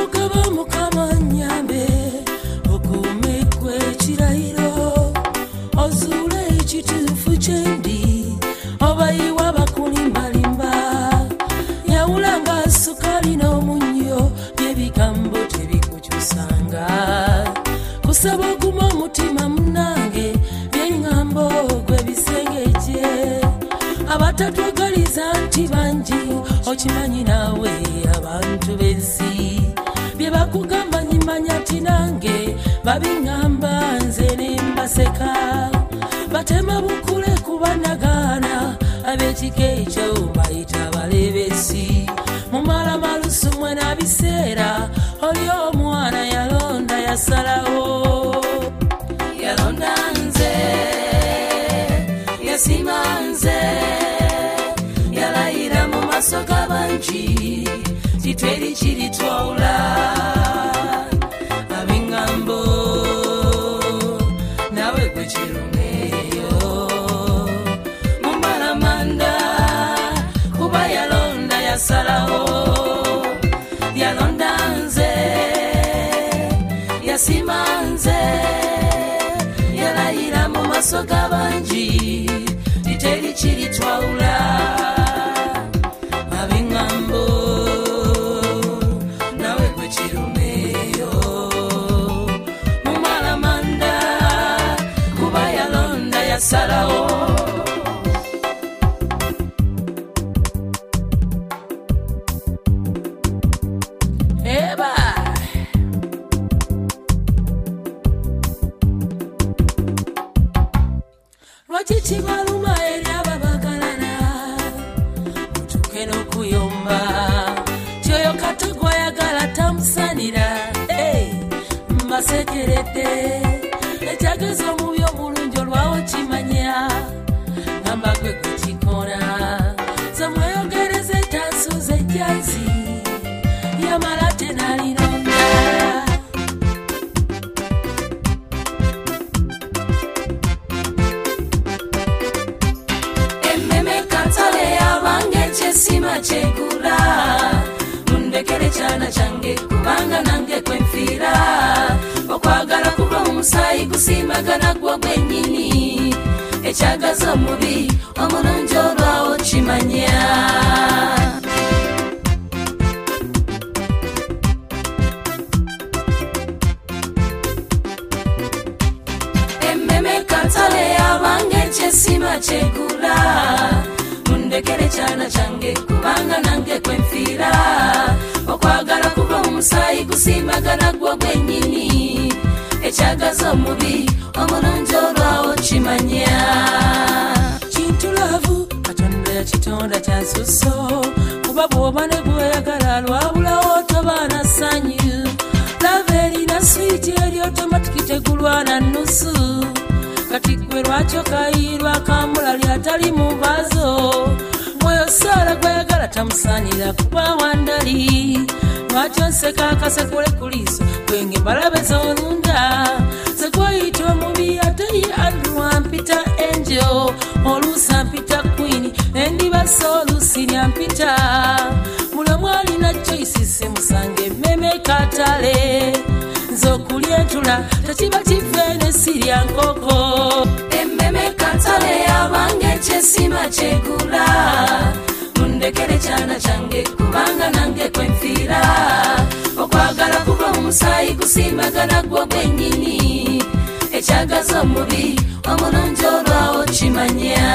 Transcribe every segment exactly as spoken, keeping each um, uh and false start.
mugabo mukama nyambe okumekwe kirayiro ozule ekituufu kyendi obayiwa bakulimbalimba yawulanga sukali n'omunnyo by'ebigambo tebikukyusanga kusaba oguma omutima munange by'eŋŋambo gwe bisengejje abatatwagaliza nti bangi okimanyi naawe abantu b'ensi bye bakugamba nyimanya ti nange babiŋŋamba nze ne mbaseka batema bukule kubanagaana ab'ekika ekyo bayita balebesi mumala malusu mwe n'abiseera oli omwana yalonda yasalawo yalonda nze yasima nze yalayira mu maaso g'abangi titweri kiri twawula ab'eŋŋambo nawe gwe kirumeeyo mumbalamanda kuba yalonda yasalawo yalonda nze yasima nze yalayira mu maaso g'abangi titweri kiri twawula ab'eŋŋambo nawe gwe kirumeeyo mumbalamanda kuba yalonda yasalawo eba lwaki kibaluma eri ababagalana mutuke n'okuyomba kyoyo kato gwayagala tamusanira mbasekeredde ekyageza omubi omulungi olwawo kimanya ngamba gwe gwe kikona zamweyogereza etasuuza ejjazi yamala tenalinonda emmeme katale yabange kyesima kyegula mundekere kyana kyange kubanga nange kwenfiira okwagala kuva mu musaayi gusimbagana gwo gwennyini ekyagaza omubi omulungi olwawo kimanya emmeme katale yabange kyesima kyegula mundekere kyana kyange kubanga nange kwenfiira okwagala kuva mu musaayi gusimbagana gwo gwennyini ekyagaza omubi omulungi olwawo kimanya kintu laavu katonda yakitonda kyasuso kuba bw'oba ne gweyagala lwabulawo tobaana ssanyu lava erina switi eri otomatiki tegulwana nnusu kati gwe lwakyo kayirwa kambula lyatali mu baazo mwoyo saala gweyagala tamusaanira kuba wandali lwakyo nseka akasekule ku liiso gwenge balabe zonunda zekwayita omubi ate ye andrew ampita angel oluusi ampita queen endibasa oluusi lyampita mulamu alina choices musange emmeme katale nze okulya entula tekiba kivene sirya nkoko emmeme katale yabange kyesima kyegula mundekere kyana kyange kubanga nange kwenfiira okwagala kuva mu musaayi gusimbagana gwo gwennyini ekyagaza omubi omulungi olwawo kimanya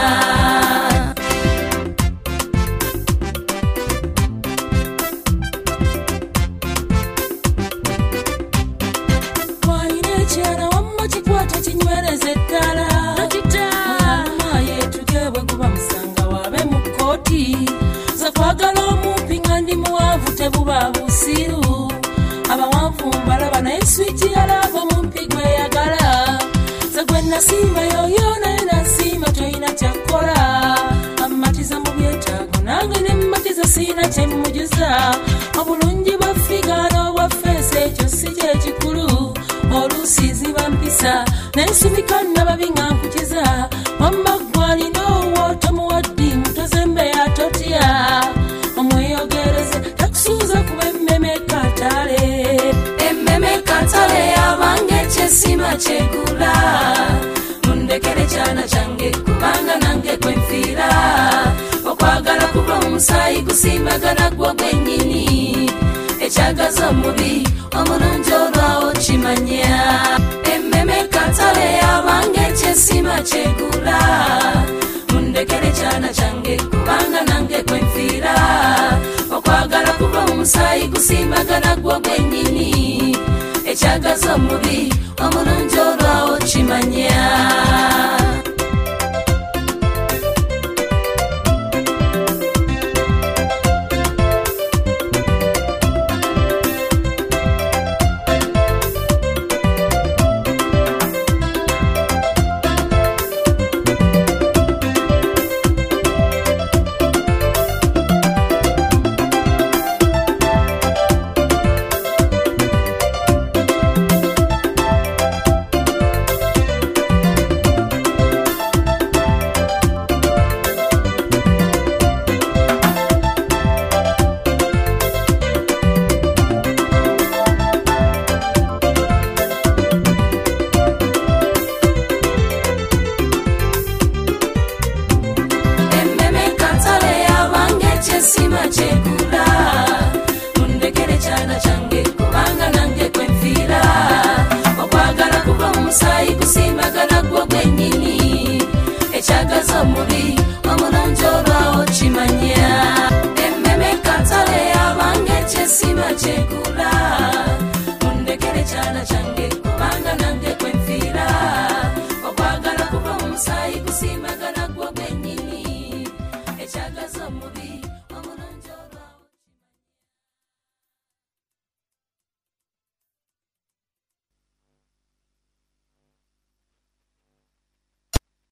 wayina ekyana wamma kikwata kinywereza eddala muyama yetugebwe guba musanga wabe mu kkooti zakwagala omumpi nga ndi muwanvu tebuba busiru abawanvu mbalaba naye switi yalava omumpi gweyagala zegwe nasimba yoyo naye nasimba toyina kyakkola amatiza mu byetaago nange ne mmatiza siina kyemmujuza obulungi bwa figano bwa feesi ekyo si kyekikulu oluusi ziba mpisa nensumika nababi nga nkukiza wamma gwalina owo tomuwaddi mutozembe yatotya omweyogereze takusuuza kuba emmeme katale kyesima kyegula mundekere kyana kyange kubanga nange kwenfiira okwagala kuva mu musaayi gusimbagana gwo gwennyini ekyagaza omubi omulungi olwawo kimanya emmeme katale yabange kyesima kyegula mundekere kyana kyange kubanga nange kwenfiira okwagala kuva mu musaayi gusimbagana gwo gwennyini ekyagaza omubi omulungi olwawo kimanya kyesima kyegula mundekere kyana kyange kubanga nange kwenfiira okwagala kuva mu musaayi gusimbagana gwo gwennyini ekyagaza omubi omulungi olwawo kimanya emmeme katale yabange kyesima kyegula mundekere kyana kyange kubanga nange kwenfiira okwagala kuva mu musaayi gusimbagana gwo gwennyini ekyagaza omubi